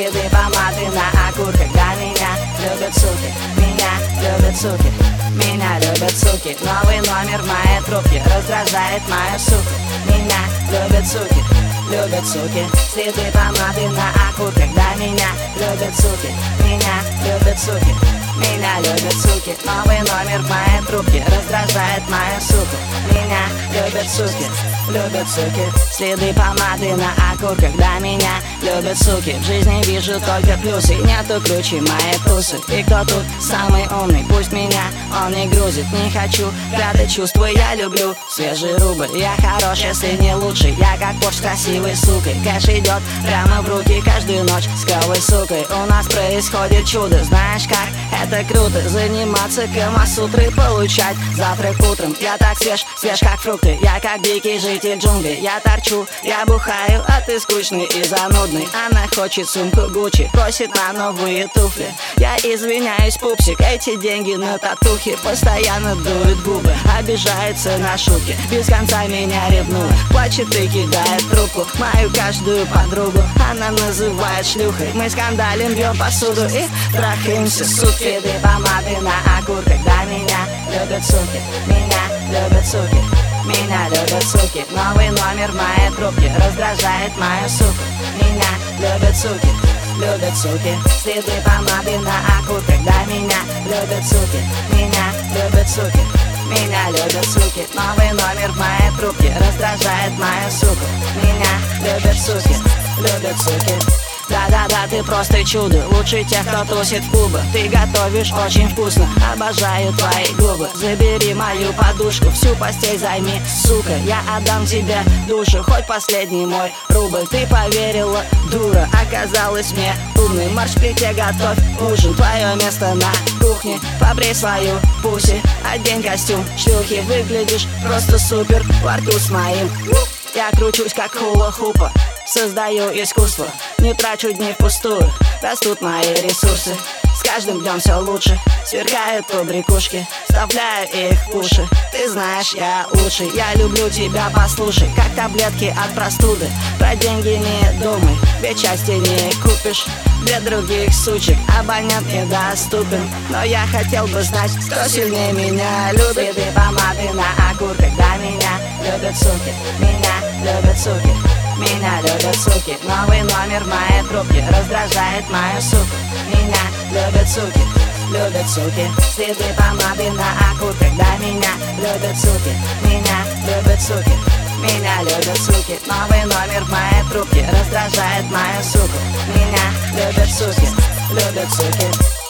следы помады на окурках. Да, меня любят суки, меня любят суки, меня любят суки. Новый номер моей трубки раздражает мою суку. Меня любят суки, любят суки. Следы помады на окурках. Да, меня любят суки, меня любят суки, меня любят суки. Новый номер моей трубки раздражает мою суку. Меня любят суки, любят суки. Следы помады на окурках. Да, меня любят суки. В жизни вижу только плюсы, нету ключей моей тусы. И кто тут самый умный? Пусть меня он не грузит. Не хочу прятать чувства, я люблю свежий рубль. Я хорош, если не лучший. Я как Порш с красивой сукой. Кэш идет прямо в руки каждую ночь с клевой сукой. У нас происходит чудо, знаешь как? Это круто, заниматься камасутрой, получать завтрак утром. Я так свеж, свеж как фрукты. Я как дикий житель джунглей. Я торчу, я бухаю, а ты скучный и занудный. Она хочет сумку Гуччи, просит на новые туфли. Я извиняюсь, пупсик, эти деньги на татухи. Постоянно дует губы, обижается на шутки. Без конца меня ревнует, плачет и кидает трубку. Мою каждую подругу она называет шлюхой. Мы скандалим, бьем посуду и трахаемся сутки. Следы помады на окурках. Да, меня любят суки, меня любят суки, меня любят суки. Новый номер моей трубки раздражает мою суку. Меня любят суки, любят суки. Следы помады на окурках. Да, меня любят суки, меня любят суки, меня любят суки. Новый номер моей трубки раздражает мою суку. Меня любят суки, любят суки. Да-да-да, ты просто чудо, лучше тех, кто тусит в клубах. Ты готовишь очень вкусно, обожаю твои губы. Забери мою подушку, всю постель займи, сука. Я отдам тебе душу, хоть последний мой рубль. Ты поверила, дура, оказалась мне умной. Марш, плите, готовь ужин, твое место на кухне. Побрей свою пуси, одень костюм шлюхи. Выглядишь просто супер во рту с моим. Я кручусь как хула-хупа, создаю искусство, не трачу дни впустую, растут мои ресурсы. С каждым днем все лучше, сверкают побрякушки, вставляю их в уши. Ты знаешь, я лучший, я люблю тебя, послушай. Как таблетки от простуды, про деньги не думай, ведь счастья не купишь. Для других сучек абонент недоступен, но я хотел бы знать, кто сильнее меня любит. Следы помады на окурках. Да, меня любят суки, меня любят суки, меня любят суки. Новый номер моей трубки раздражает мою суку. Меня любят суки, любят суки. Следы помады на окурках. Да, меня любят суки, меня любят суки, меня любят суки. Новый номер моей трубки раздражает мою суку. Меня любят суки, любят суки.